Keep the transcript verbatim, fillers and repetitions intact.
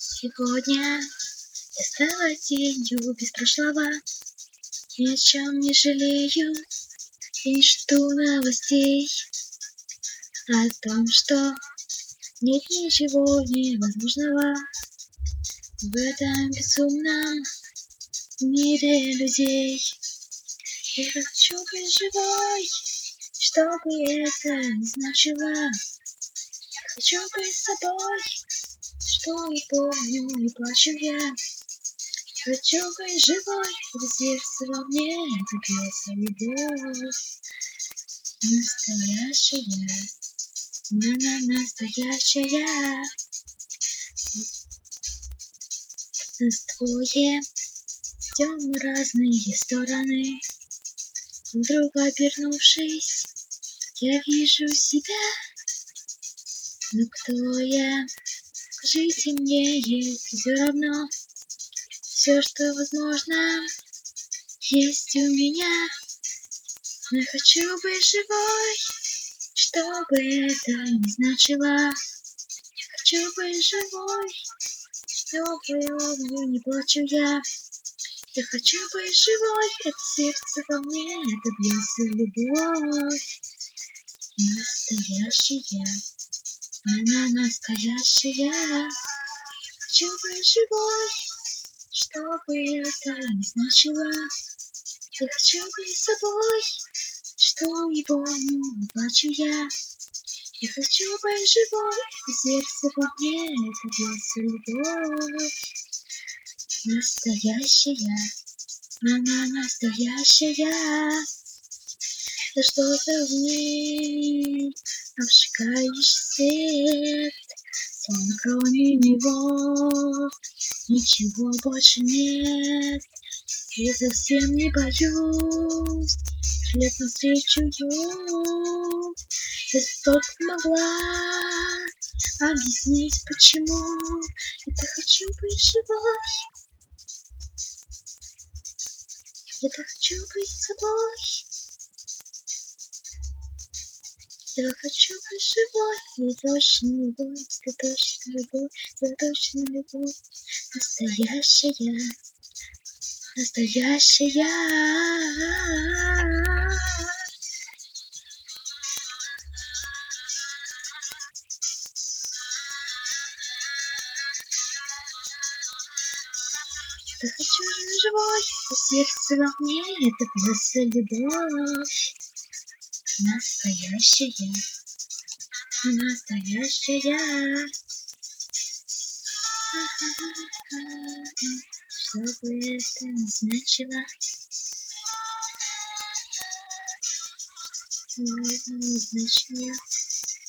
Сегодня я стала тенью без прошлого, ни о чем не жалею и не жду новостей о том, что нет ничего невозможного в этом безумном мире людей. Я хочу быть живой, что бы это ни значило. Хочу быть собой, что и помню, и плачу я. Хочу быть живой, в сердце во мне бьется любовь. Настоящая, на-на, настоящая. С двое идем в разные стороны. Вдруг обернувшись, я вижу себя. Но кто я? Скажите мне, есть все равно. Все, что возможно, есть у меня. Но я хочу быть живой, что бы это ни значило. Я хочу быть живой, чтобы не плачу я. Я хочу быть живой, это сердце во мне, это бьется любовь. Настоящая, она настоящая. Хочу быть живой, чтобы это ни значило. Я хочу быть собой, что его не плачу я. Я хочу быть живой, и сердце во мне, это бьется любовь. Настоящая, она настоящая. Это что-то в ней обжигаешь свет, словно кроме него ничего больше нет. Я совсем не боюсь, лет навстречу ю. Я только могла объяснить, почему я хочу быть живой. Я хочу быть собой. Я хочу быть живой. Я точно любовь, я точно любовь, я точно любовь. Настоящая, настоящая. Я хочу быть живой, и сердце во мне, это просто любовь. Настоящая, настоящая. Что бы это ни значило. Что бы это ни значило.